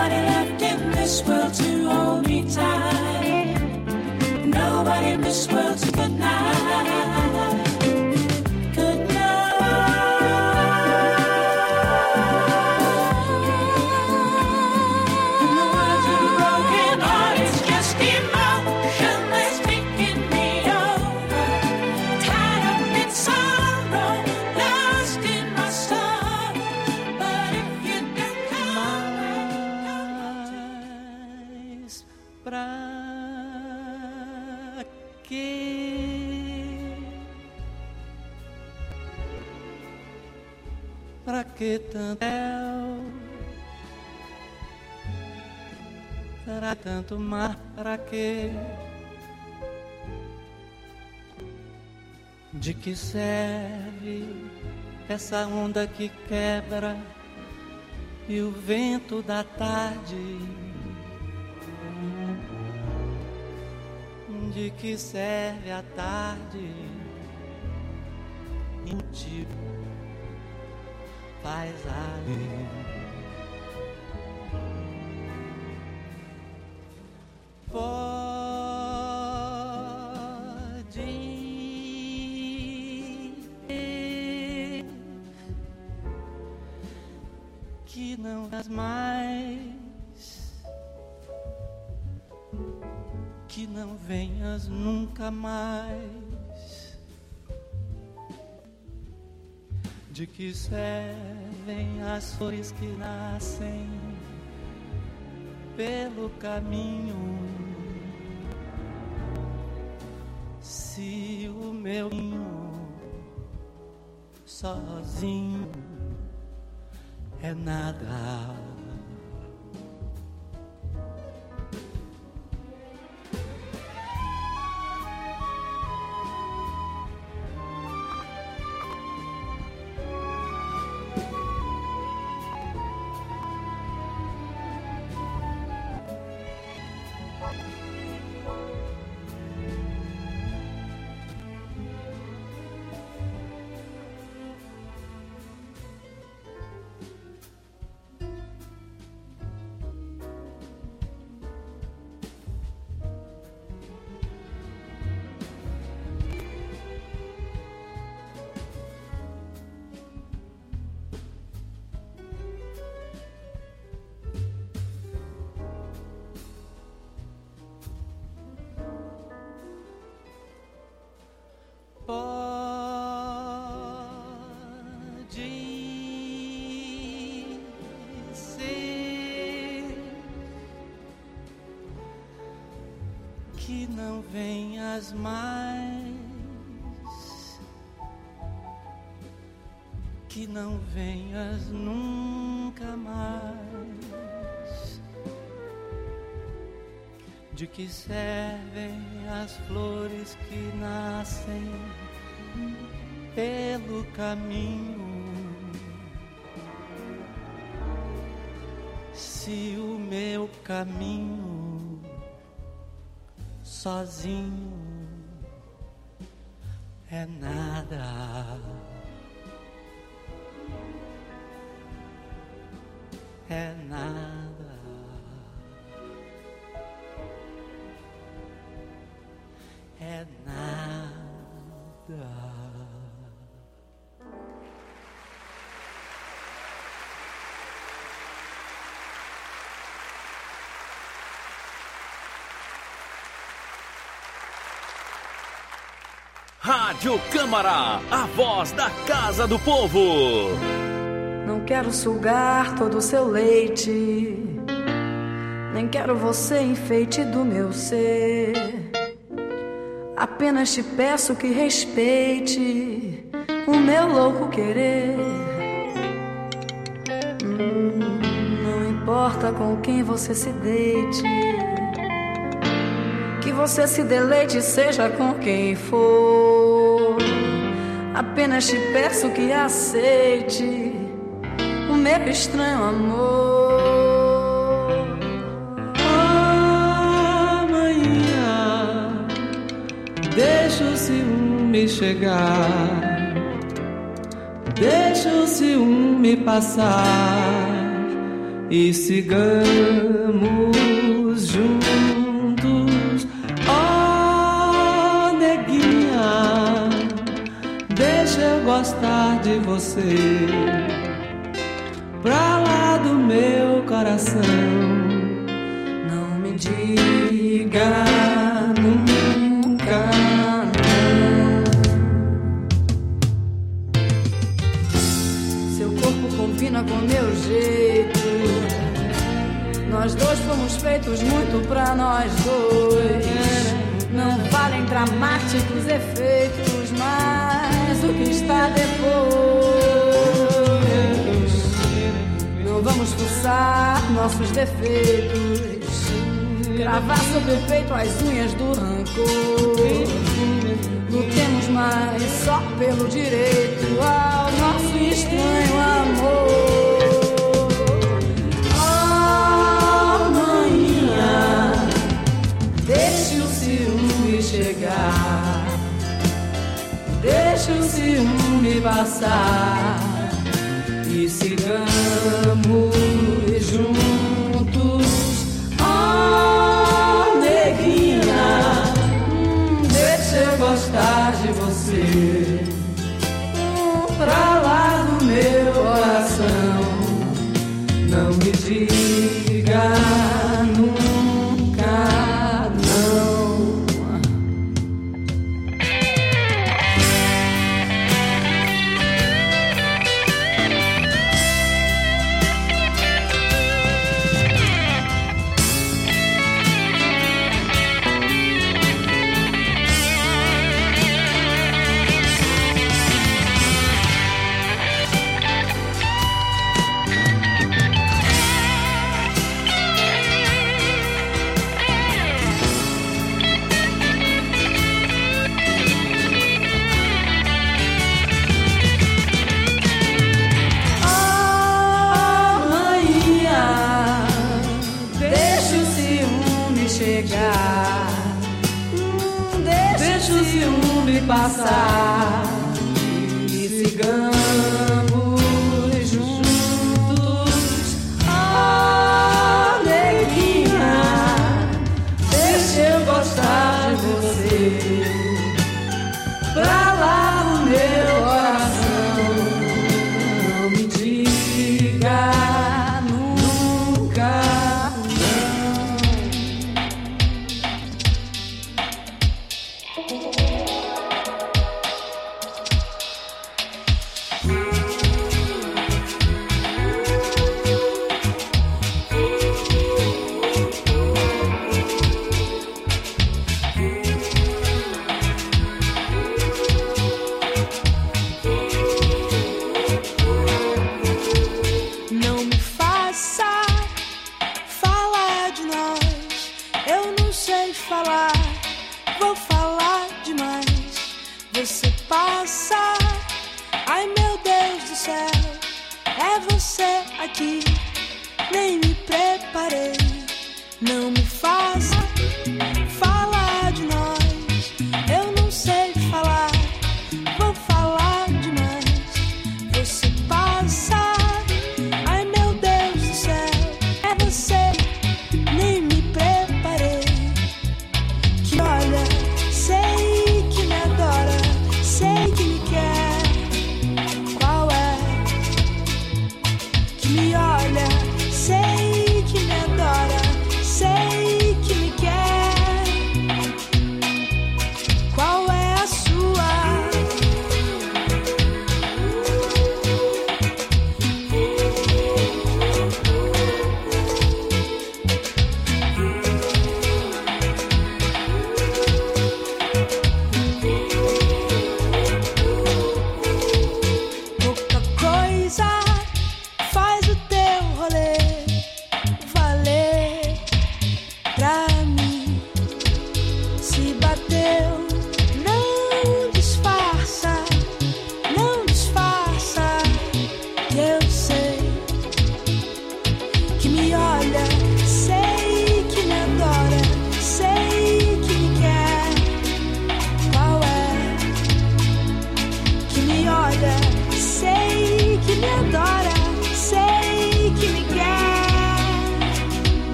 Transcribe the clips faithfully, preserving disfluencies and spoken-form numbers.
Nobody left in this world to hold me tight. Nobody in this world to good night. Good Pra que tanto será tanto mar? Pra que? De que serve essa onda que quebra e o vento da tarde? De que serve a tarde? Inútil faz ali. Pode ir, que não és mais, que não venhas nunca mais. De que servem as flores que nascem pelo caminho, se o meu ninho sozinho é nada? Que não venhas mais, que não venhas nunca mais. De que servem as flores que nascem pelo caminho, se o meu caminho sozinho é nada? É nada. É nada. Rádio Câmara, a voz da Casa do Povo. Não quero sugar todo o seu leite, nem quero você enfeite do meu ser. Apenas te peço que respeite o meu louco querer. hum, Não importa com quem você se deite, que você se deleite, seja com quem for. Apenas te peço que aceite o meu estranho amor. Amanhã deixa o ciúme chegar, deixa o ciúme passar, e sigamos juntos. Oh, neguinha, deixa eu gostar de você, pra lá do meu coração. Não me diga nunca não. Seu corpo combina com meu jeito. Nós dois fomos feitos muito pra nós dois. Não valem dramáticos efeitos, mas o que está depois. Não vamos forçar nossos defeitos, gravar sobre o peito as unhas do rancor. Lutemos mais só pelo direito ao nosso estranho amor. Deixe o ciúme chegar, deixe o ciúme passar e sigamos juntos. Oh, neguinha, hum, deixa eu gostar de você, hum, pra lá do meu coração. Não me diga nunca não. Passar e sigamos juntos. Oh, neguinha, deixa eu gostar de você, pra lá no meu coração. Não me diga nunca me olha, sei que me adora.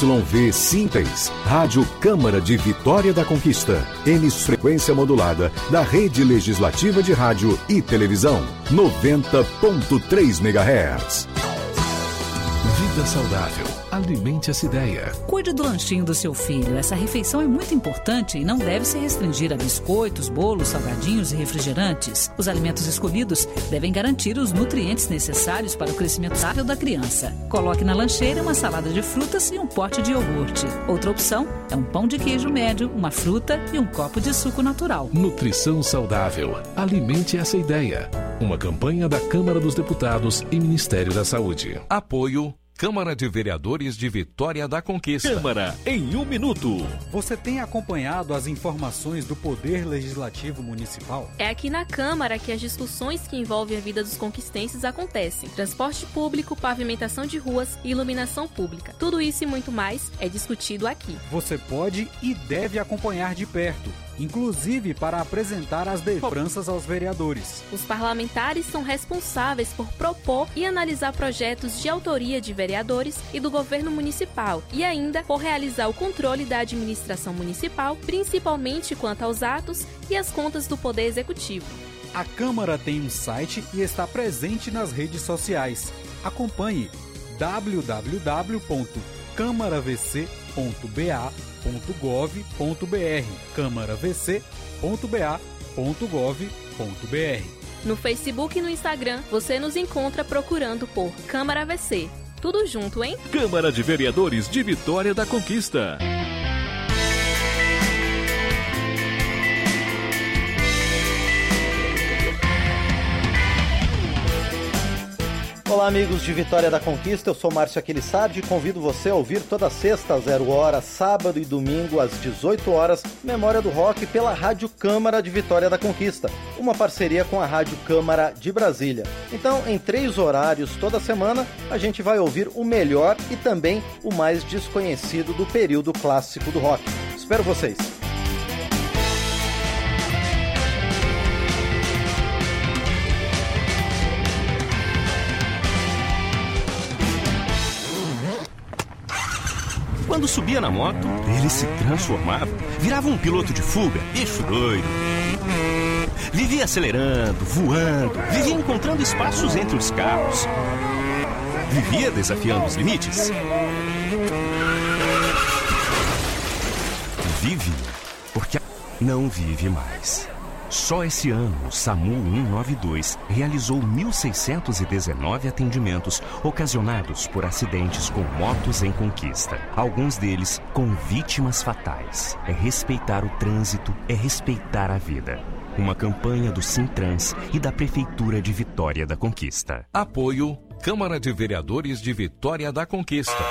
V Simples, Rádio Câmara de Vitória da Conquista, emissora frequência modulada da Rede Legislativa de Rádio e Televisão, noventa ponto três megahertz. Vida saudável. Alimente essa ideia. Cuide do lanchinho do seu filho. Essa refeição é muito importante e não deve se restringir a biscoitos, bolos, salgadinhos e refrigerantes. Os alimentos escolhidos devem garantir os nutrientes necessários para o crescimento saudável da criança. Coloque na lancheira uma salada de frutas e um pote de iogurte. Outra opção é um pão de queijo médio, uma fruta e um copo de suco natural. Nutrição saudável. Alimente essa ideia. Uma campanha da Câmara dos Deputados e Ministério da Saúde. Apoio Câmara de Vereadores de Vitória da Conquista. Câmara em um minuto. Você tem acompanhado as informações do Poder Legislativo Municipal? É aqui na Câmara que as discussões que envolvem a vida dos conquistenses acontecem. Transporte público, pavimentação de ruas e iluminação pública. Tudo isso e muito mais é discutido aqui. Você pode e deve acompanhar de perto, inclusive para apresentar as lembranças aos vereadores. Os parlamentares são responsáveis por propor e analisar projetos de autoria de vereadores e do governo municipal e ainda por realizar o controle da administração municipal, principalmente quanto aos atos e as contas do Poder Executivo. A Câmara tem um site e está presente nas redes sociais. Acompanhe w w w ponto câmara v c ponto b a ponto gov ponto b r câmara v c ponto b a ponto gov ponto b r. No Facebook e no Instagram, você nos encontra procurando por Câmara V C. Tudo junto, hein? Câmara de Vereadores de Vitória da Conquista. Olá, amigos de Vitória da Conquista, eu sou Márcio Aquilissardi e convido você a ouvir toda sexta às zero hora, sábado e domingo às dezoito horas, Memória do Rock pela Rádio Câmara de Vitória da Conquista, uma parceria com a Rádio Câmara de Brasília. Então, em três horários toda semana, a gente vai ouvir o melhor e também o mais desconhecido do período clássico do rock. Espero vocês! Quando subia na moto, ele se transformava, virava um piloto de fuga, bicho doido. Vivia acelerando, voando, vivia encontrando espaços entre os carros. Vivia desafiando os limites. Vive, porque não vive mais. Só esse ano, o SAMU cento e noventa e dois realizou mil seiscentos e dezenove atendimentos ocasionados por acidentes com motos em conquista. Alguns deles com vítimas fatais. É respeitar o trânsito, é respeitar a vida. Uma campanha do Sintrans e da Prefeitura de Vitória da Conquista. Apoio Câmara de Vereadores de Vitória da Conquista.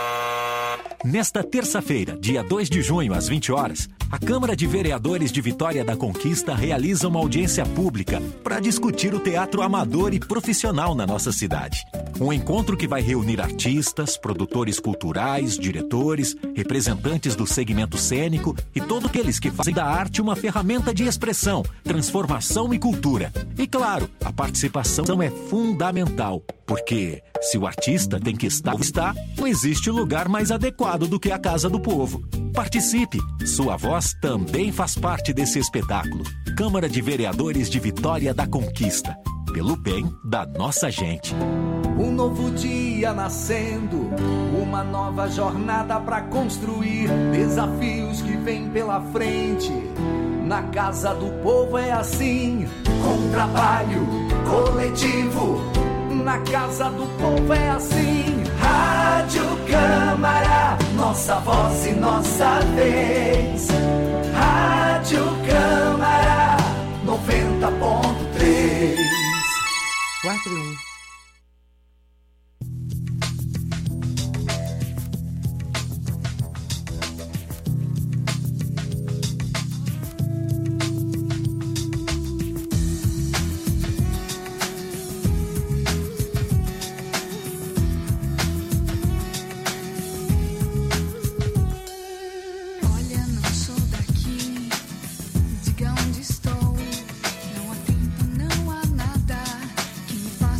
Nesta terça-feira, dia dois de junho, às vinte horas, a Câmara de Vereadores de Vitória da Conquista realiza uma audiência pública para discutir o teatro amador e profissional na nossa cidade. Um encontro que vai reunir artistas, produtores culturais, diretores, representantes do segmento cênico e todos aqueles que fazem da arte uma ferramenta de expressão, transformação e cultura. E claro, a participação é fundamental, porque se o artista tem que estar, está, não existe lugar mais adequado do que a Casa do Povo. Participe! Sua voz também faz parte desse espetáculo. Câmara de Vereadores de Vitória da Conquista. Pelo bem da nossa gente. Um novo dia nascendo, uma nova jornada pra construir, desafios que vêm pela frente. Na Casa do Povo é assim, com trabalho coletivo. Na Casa do Povo é assim. Rádio Câmara, nossa voz e nossa vez. Rádio Câmara, noventa ponto três. quatro um. Diga onde estou, não há tempo, não há nada que me faça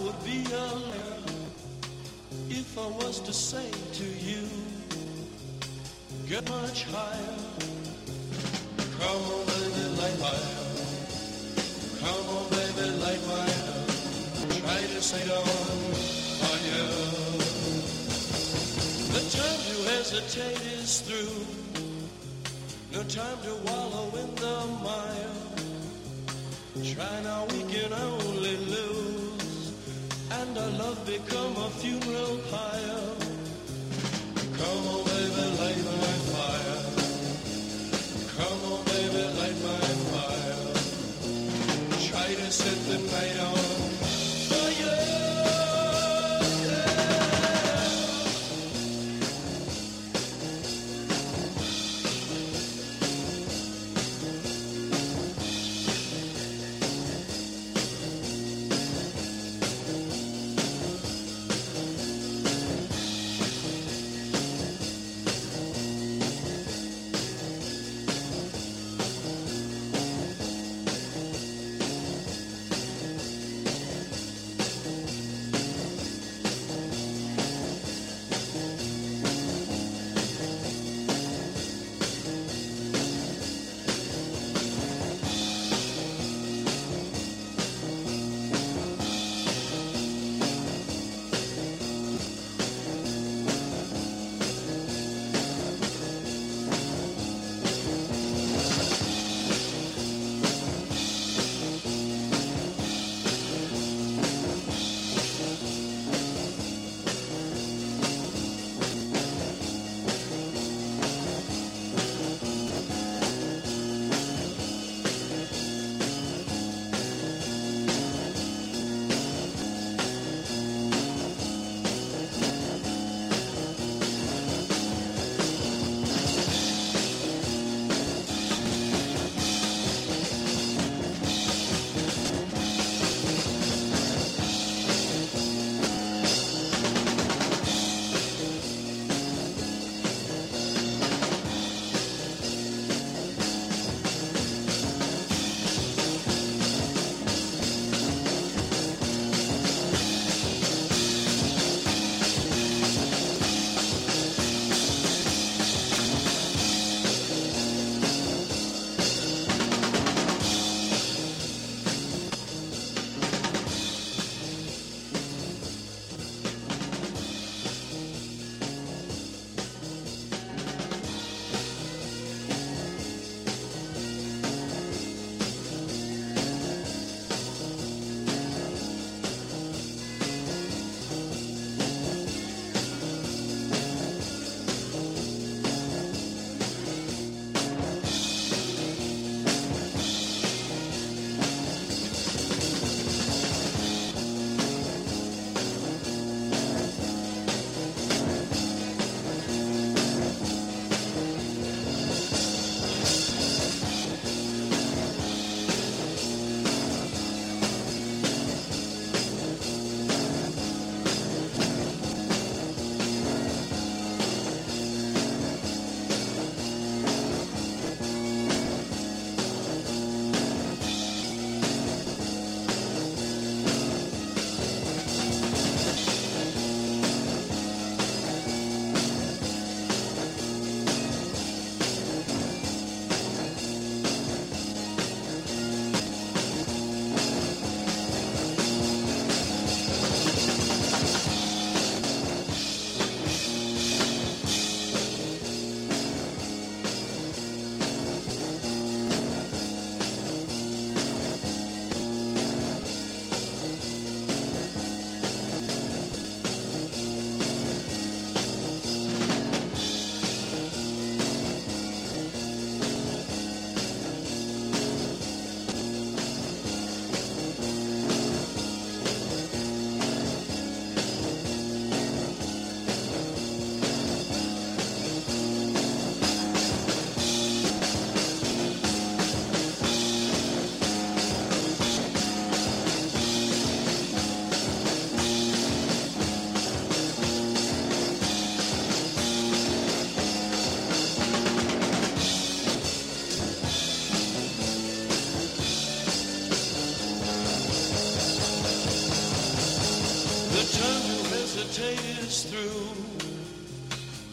would be a liar if I was to say to you, get much higher. Come on, baby, light my up. Come on, baby, light my up. Try to stay on fire. The time to hesitate is through. No time to wallow in the mire. Try now, we can only lose, and our love become a funeral pyre. Come on, baby, light my fire. Come on, baby, light my fire. Try to set the night on fire.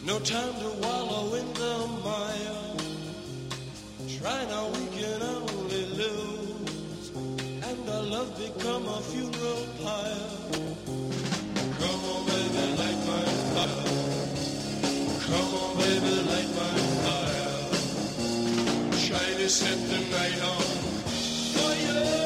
No time to wallow in the mire. Try now, we can only lose, and our love become a funeral pyre. Come on, baby, light my fire. Come on, baby, light my fire. Try to set the night on fire.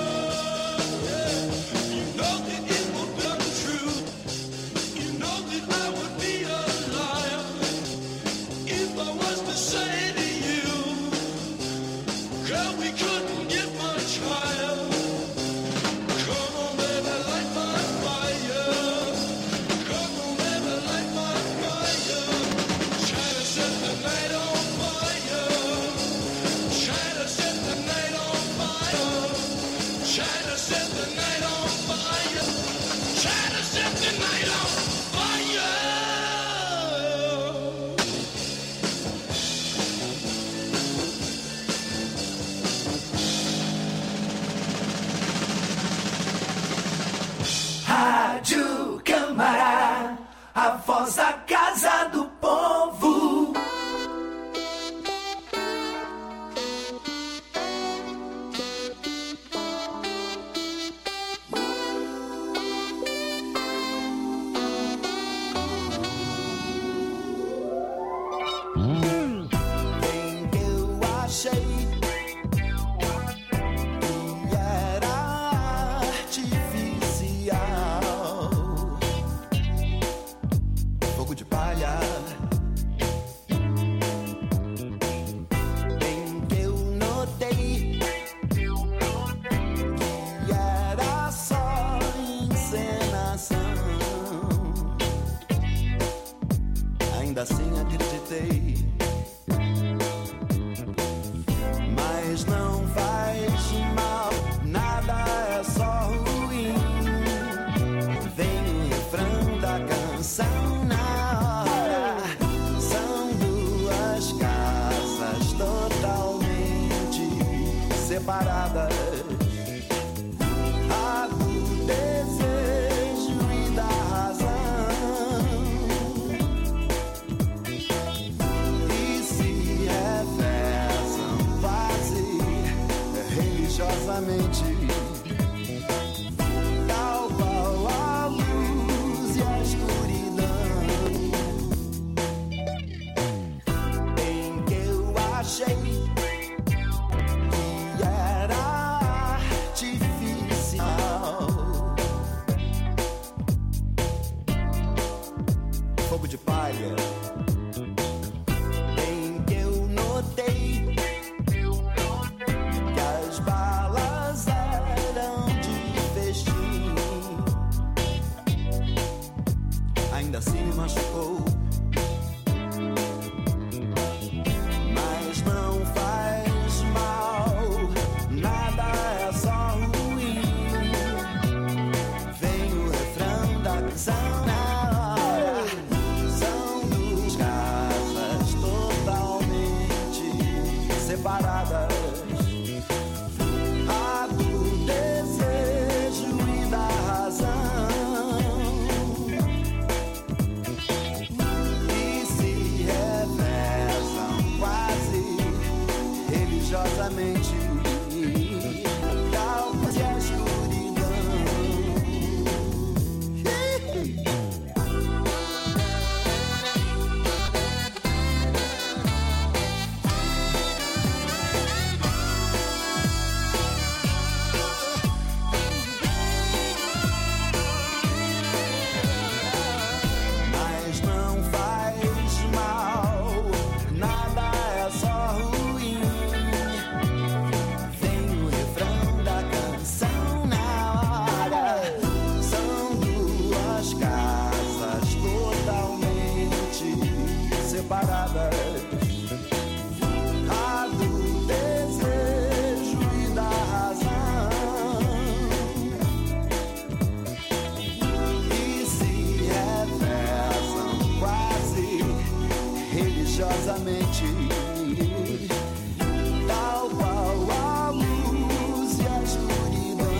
Rádio Câmara, a voz da Casa do Povo. Bem que eu achei que era artificial, fogo de palha. Bem que eu notei que era só encenação, ainda assim acreditei. Mas não faz mal, nada é só ruim. Vem o refrão da canção na hora. São duas casas totalmente separadas. A do desejo e da razão. E se reversam quase religiosamente, tal qual a luz e a escuridão. Em que eu achei que era artificial, fogo de palha. Em que eu notei que as balas eram de festim, ainda assim me machucou. Mas não faz mal, nada é só ruim. Vem o refrão da canção na hora. São duas casas totalmente separadas. A do desejo e da razão. E se reversam quase religiosamente, tal qual a escuridão. Mas não faz mal, nada é só ruim. Vem o refrão da canção na hora. São duas casas totalmente separadas. A do desejo e da razão. E se reversam quase religiosamente, tal qual a luz e a escuridão.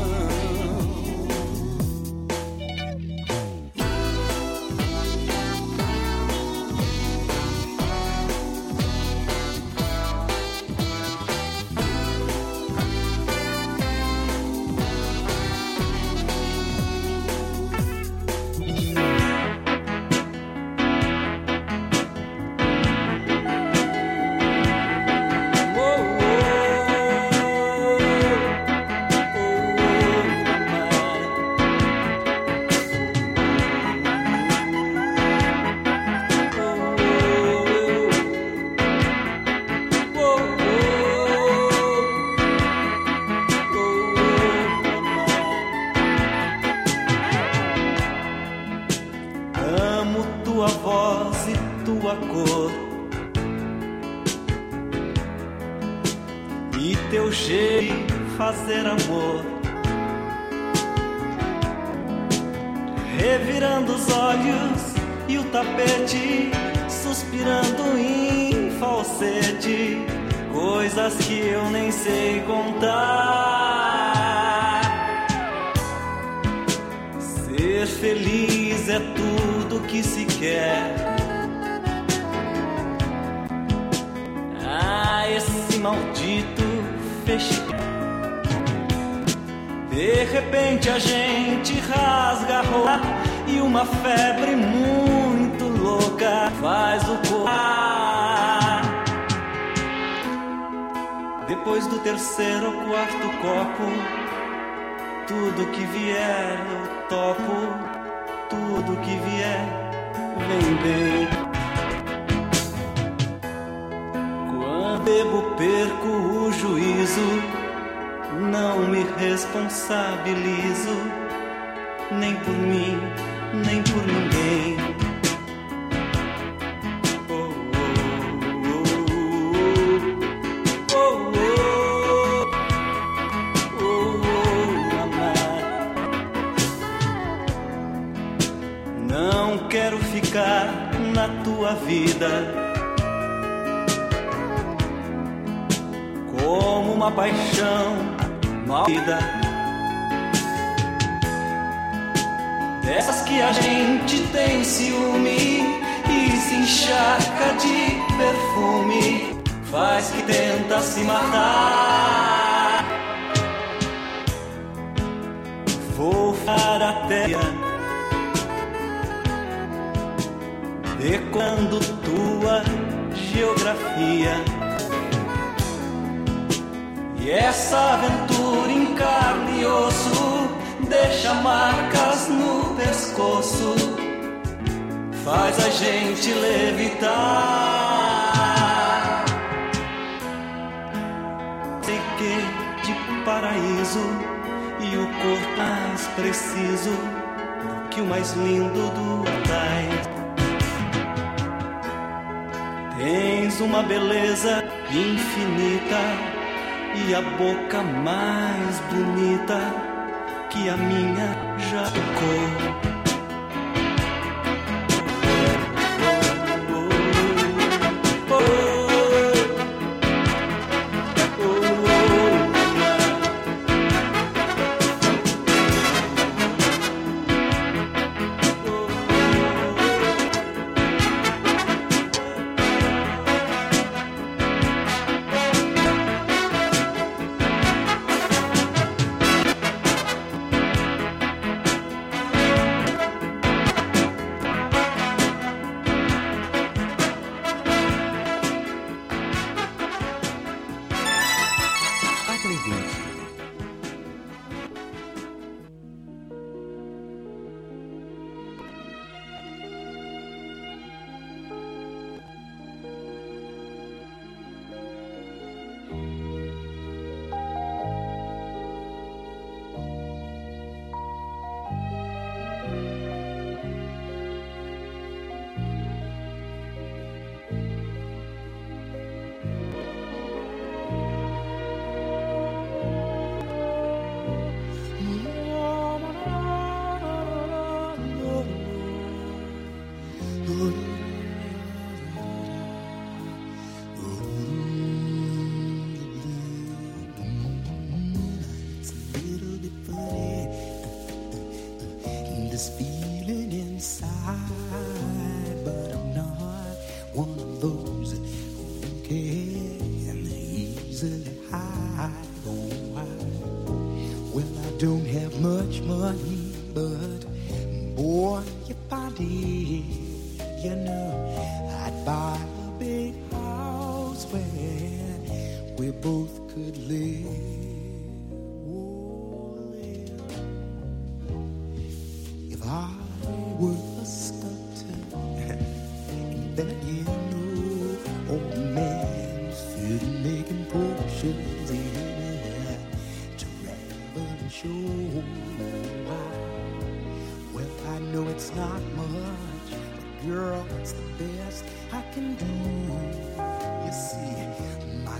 e teu jeito de fazer amor, revirando os olhos e o tapete, suspirando em falsete, coisas que eu nem sei contar. Ser feliz é tudo que se quer. Ah, esse maldito feche. De repente a gente rasga a roupa e uma febre muito louca faz o corpo. Depois do terceiro ou quarto copo, tudo que vier eu topo, tudo que vier vem bem. Quando bebo perco o juízo, não me responsabilizo, nem por mim, nem por ninguém. Oh, oh, oh, oh, oh, oh, oh, amar. Não quero ficar na tua vida como uma paixão vida, dessas que a gente tem ciúme e se encharca de perfume, faz que tenta se matar. Vou para a terra decorando tua geografia, e essa aventura em carne e osso deixa marcas no pescoço, faz a gente levitar. Sei que de paraíso e o corpo mais preciso que o mais lindo do atrás. Tens uma beleza infinita e a boca mais bonita que a minha já tocou.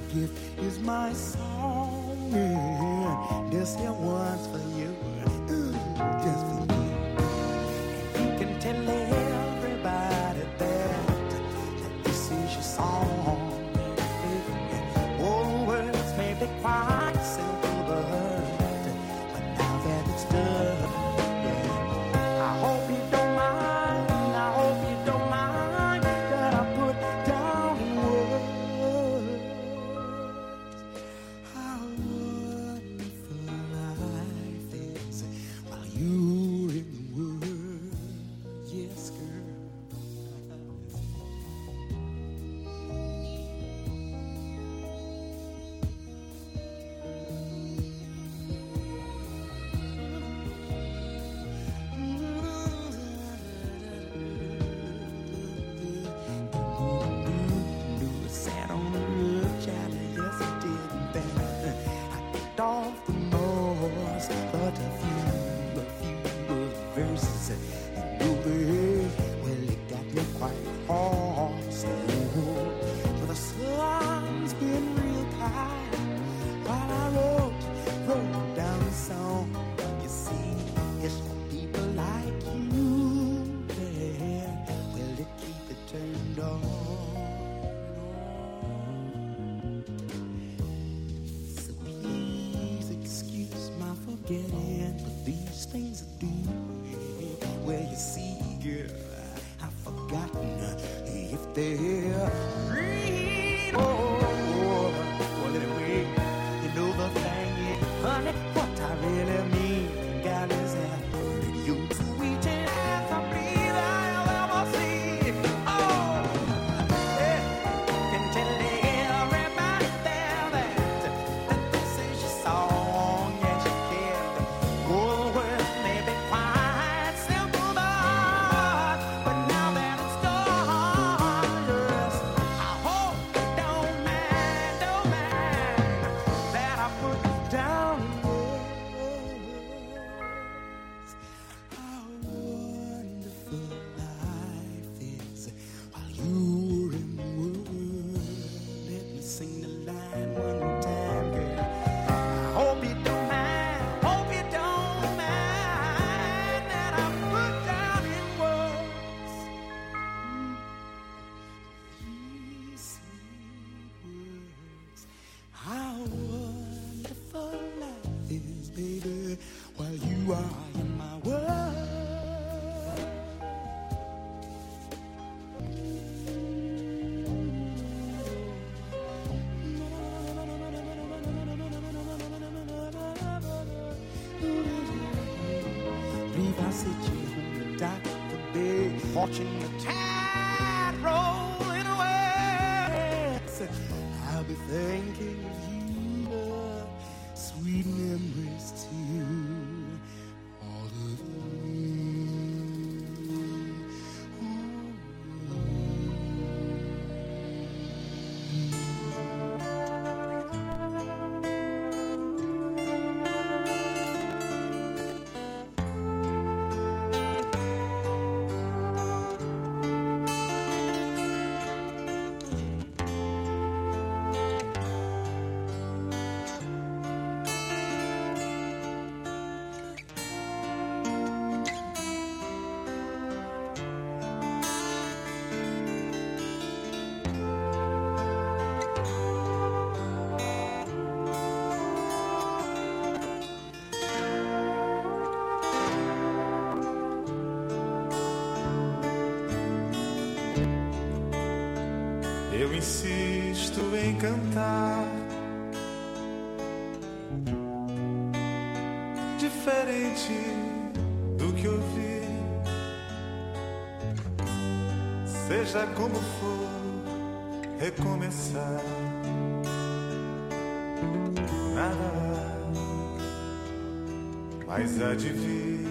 gift is my song. Yeah. This here one's for you, ooh, just for you. And you can tell everybody that, that this is your song. Oh, words may be quite simple, but, but now that it's done, yeah. I hope you don't mind, I hope you don't mind that I put down in words how wonderful life is while you're in the world. Yes, girl. Sat on the roof, child, yes I did that. I kicked off the noise, but a few, a few verses, you know they, well it got me quite hoarse. But the sun's been real kind while I wrote, wrote down the song. You see, it's for people like you, yeah, well it keep it turned on. So please excuse my forgetting, but these things I do. Well, you see, girl, I've forgotten if they're real. Oh, well, anyway, you know the thing is, honey, what I really mean, God, is that you sweet as I believe I'll ever see. Oh, yeah, can tell everybody there that, that this is your song, yes you can. Oh, well, maybe quite simple, but, but now that it's done, yes, I hope you don't mind, don't mind that I put down words how wonderful life is while you're in the world. Let me sing the line one more time, girl. I hope you don't mind, hope you don't mind that I put down in words these sweet words how wonderful life is, baby, while you are in my world. Leave I sit you on the dock of the bay, watching the tide rolling away. I'll be thinking of you, love, sweet memories too. All of you. Eu insisto em cantar diferente do que ouvi. Seja como for, recomeçar. Nada mais há de vir.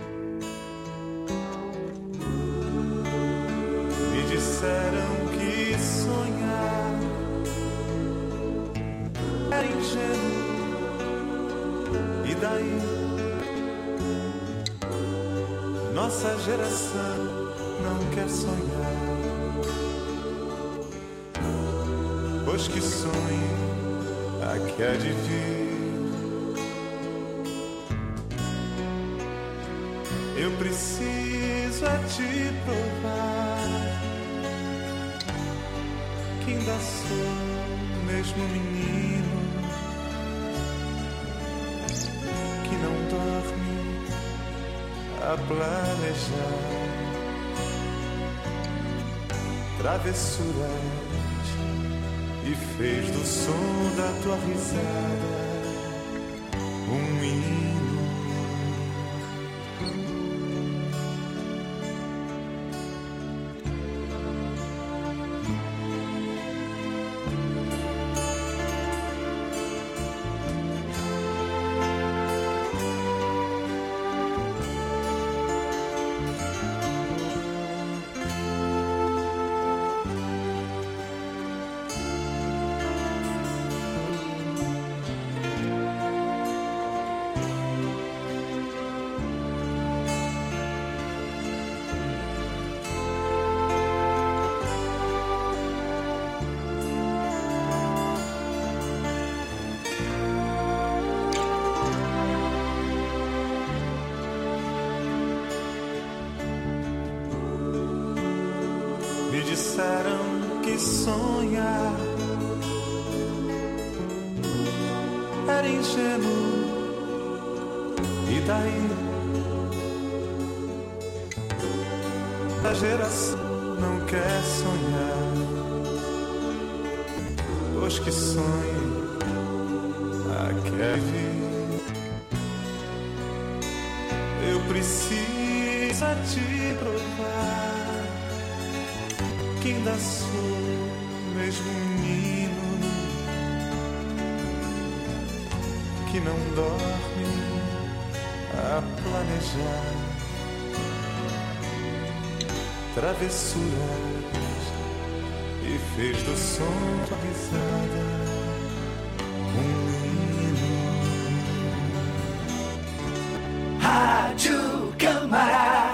Me disseram que sonhar era ingênuo. E daí? Nossa geração não quer sonhar. Pois que sonhe a que há de vir. Eu preciso a te provar que ainda sou o mesmo menino que não dorme a planejar travessuras e fez do som da tua risada um hino. Disseram que sonhar era ingênuo, e daí a geração não quer sonhar, pois que sonho a quer vir. Eu preciso a te provar que ainda sou o mesmo menino que não dorme a planejar travessuras e fez do som da risada um hino. Rádio Câmara.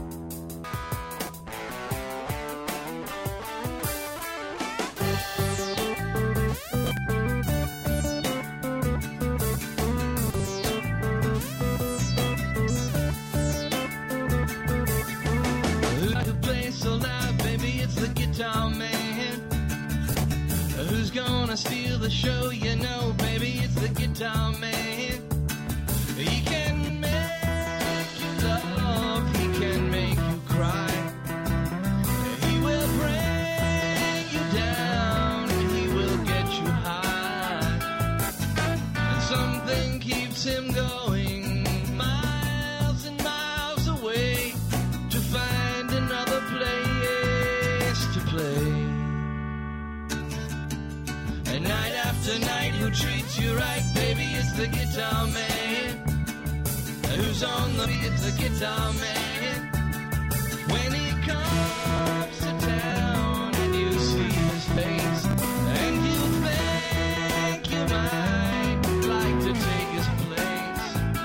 Steal the show, you know, baby, it's the guitar man. He can make you love, he can make you cry. He will bring you down, and he will get you high. And something keeps him going miles and miles away to find another place to play. And night after night, who treats you right, baby, it's the guitar man. Who's on the beat, it's the guitar man. When he comes to town and you see his face, and you think you might like to take his place.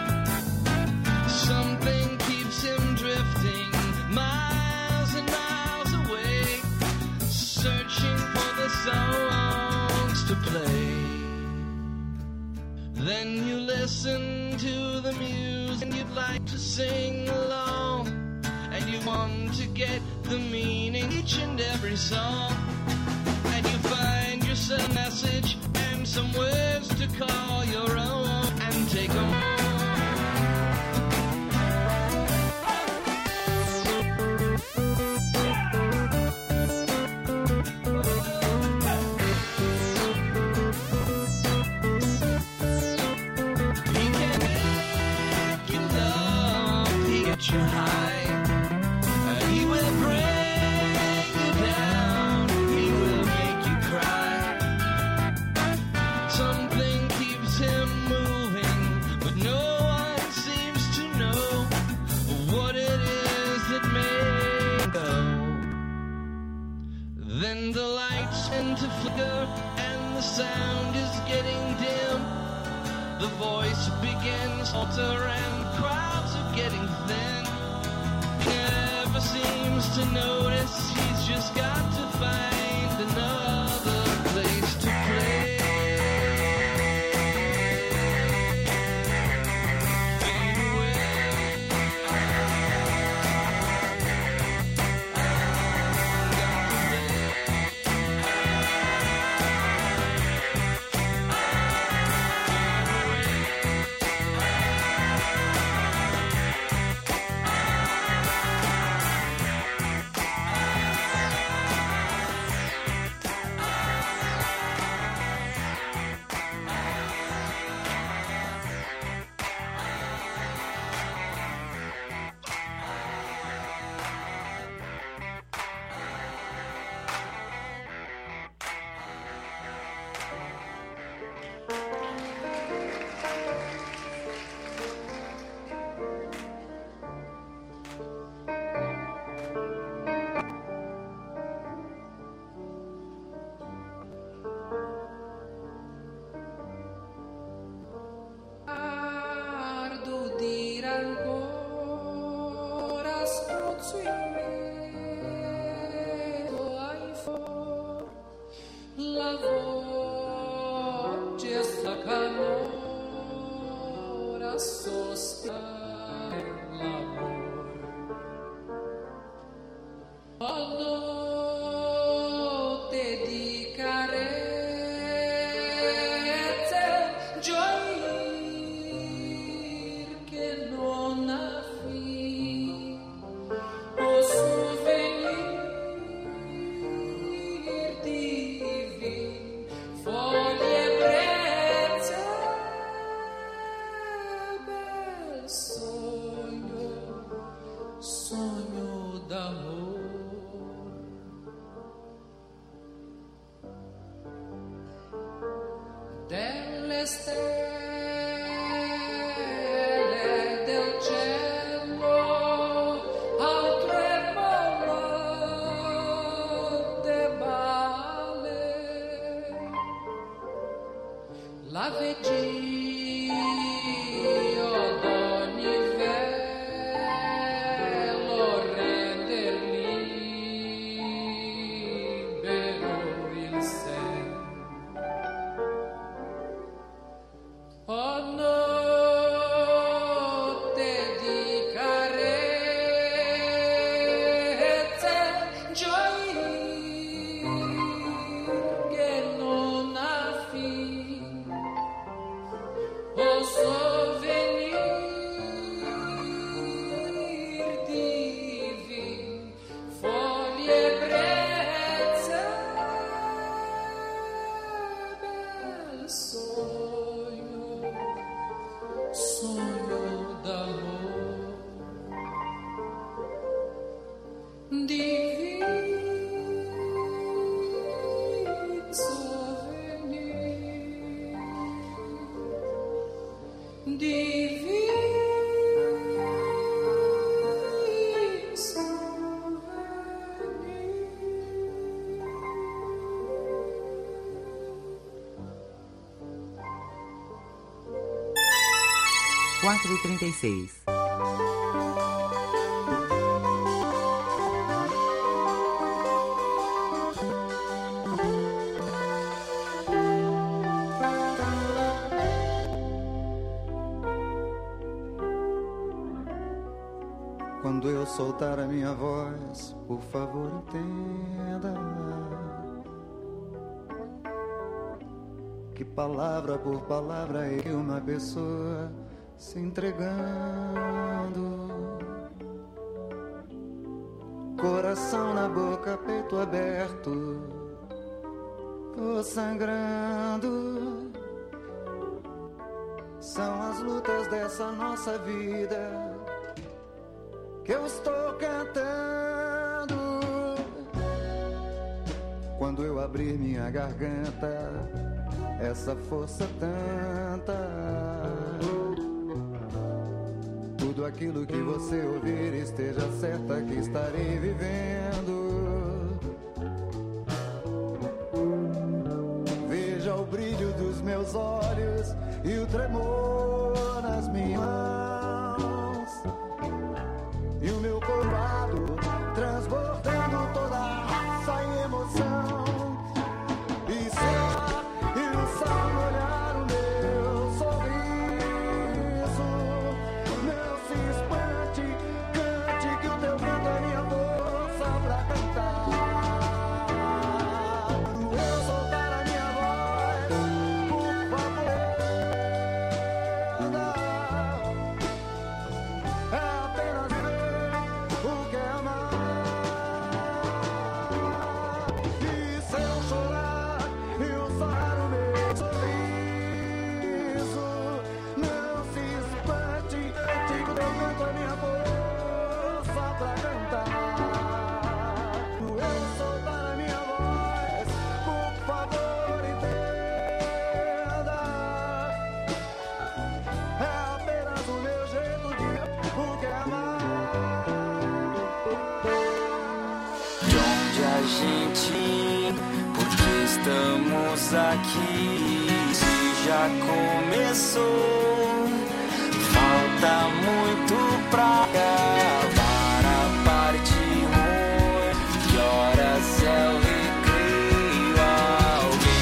Something keeps him drifting miles and miles away, searching for the songs to play. Then you listen to the music and you'd like to sing along, and you want to get the meaning each and every song, and you find yourself a message and some words to call your own and take them home. You high, uh, he will bring you down, he will make you cry. Something keeps him moving, but no one seems to know what it is that makes him go. Then the lights tend to flicker and the sound is getting dim. The voice begins to alter and the crowds are getting thin. Never seems to notice he's just got to find another place to play. quatro e trinta e seis. Quando eu soltar a minha voz, por favor entenda que palavra por palavra é uma pessoa se entregando, coração na boca, peito aberto, tô sangrando. São as lutas dessa nossa vida que eu estou cantando. Quando eu abrir minha garganta, essa força tanta, tudo aquilo que você ouvir, esteja certa que estarei vivendo. Veja o brilho dos meus olhos e o tremor nas minhas mãos, e o meu corpo transbordando toda a raça e emoção. E se e o sol molhar o meu sorriso, não se espante, cante que o teu canto é minha força pra cantar. Eu soltar a minha voz, por favor, é apenas ver o que é amar. E se eu chorar e usar o meu sorriso, não se espante, digo que eu canto a minha força pra cantar. Eu soltar a minha voz, por favor entenda, é apenas o meu jeito de o que é amar. De onde a gente, porque estamos aqui, se já começou, falta muito pra acabar a parte ruim. Que horas é o recreio? Alguém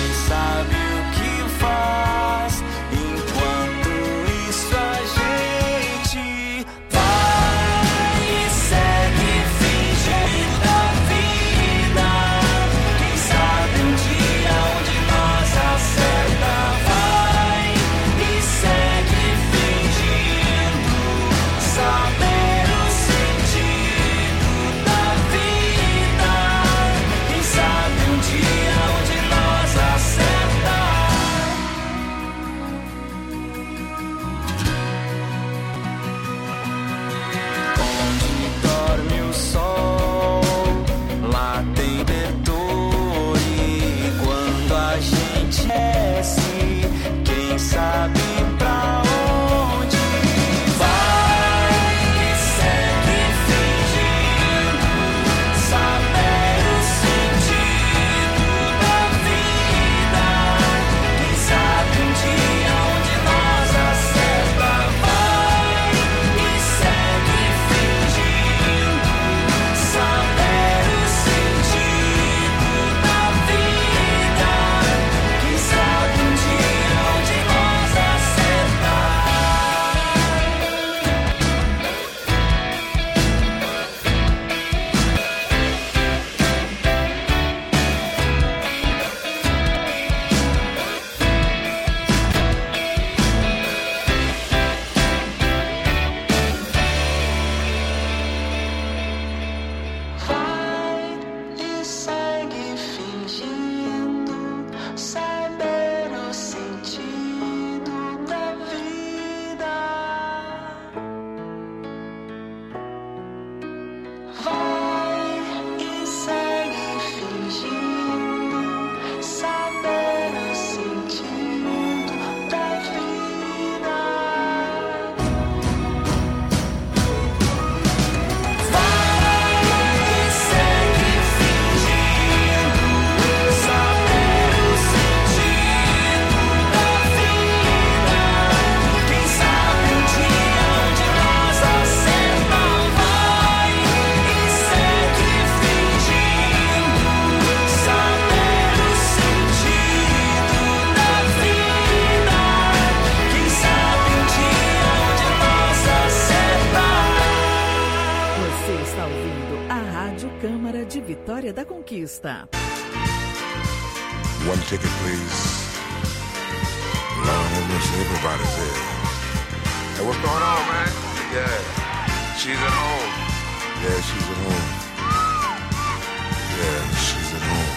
Vitória da Conquista. One ticket, please. Lord have mercy, everybody's here. Hey, what's going on, man? Yeah, she's at home. Yeah, she's at home. Yeah, she's at home.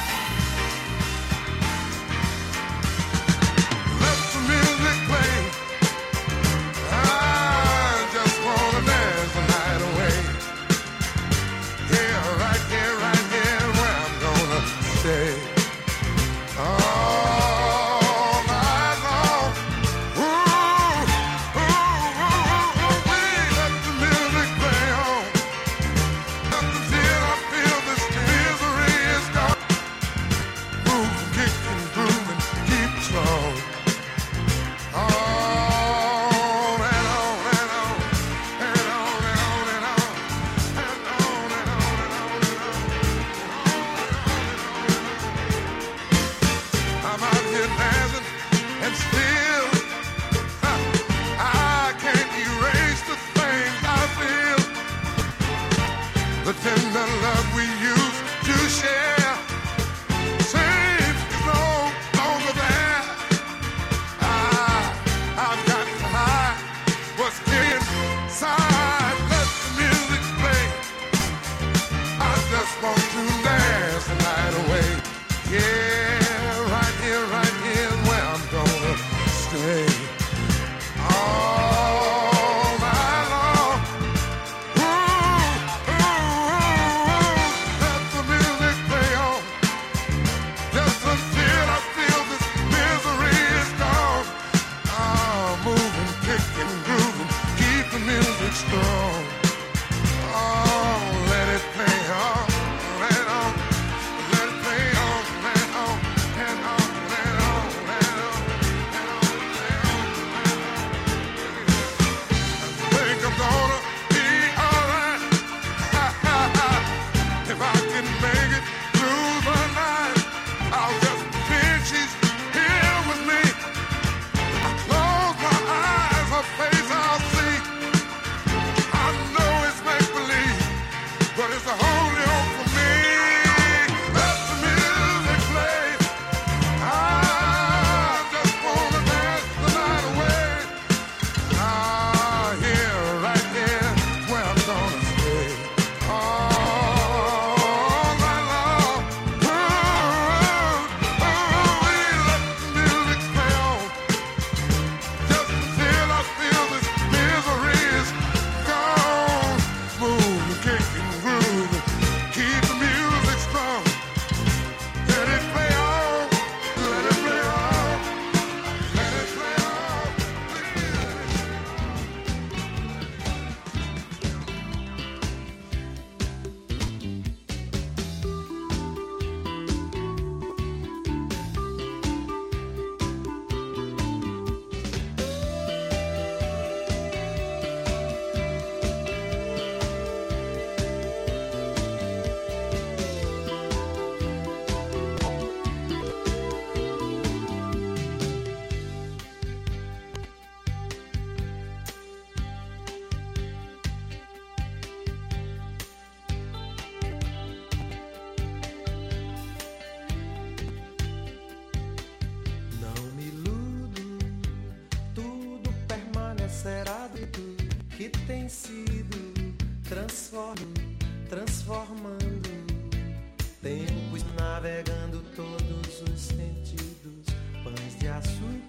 Let the music play. I just wanna dance the night away. Yeah, right here, right here, where I'm gonna stay. All night long. Ooh, ooh, ooh, ooh, ooh, let the music play on. Until I feel this misery is gone. Move, kick and groove and keep it strong. On and on and on, and on and on and on, and on and on and on and on. I'm out here dancing and still huh, I can't erase the things I feel. The tender love we used to share seems no longer there. I, I've got to hide what's inside. Let the music play. I just want to dance the night away. Yeah, right here, right here, where I'm gonna stay. All night long. Ooh, ooh, ooh, let the music play on. Just until I feel this misery is gone. Ah, moving, kicking, grooving, keep the music strong. Oh, let it play on, let on, let it play on, let on, and on, let on, let on, and on, let on, let on. I think I'm gonna be alright. If I can make it through the night, I'll just pretend she's here with me. I close my eyes, her face I'll see. I know it's make believe, but it's a holy hope for me. Let the music play. I just wanna dance the night away. Ah, here, right here, where I'm gonna stay. All night long. Ooh, ooh, ooh, let the music play on. Just until I feel this misery is gone. Move, kick and groove, keep the music strong. Let it play on, let it play on, let it play on. Não me iludo, tudo permanecerá do que tem sido. Transformo, transformando. Tempos navegando todos os sentidos. Pães de açúcar.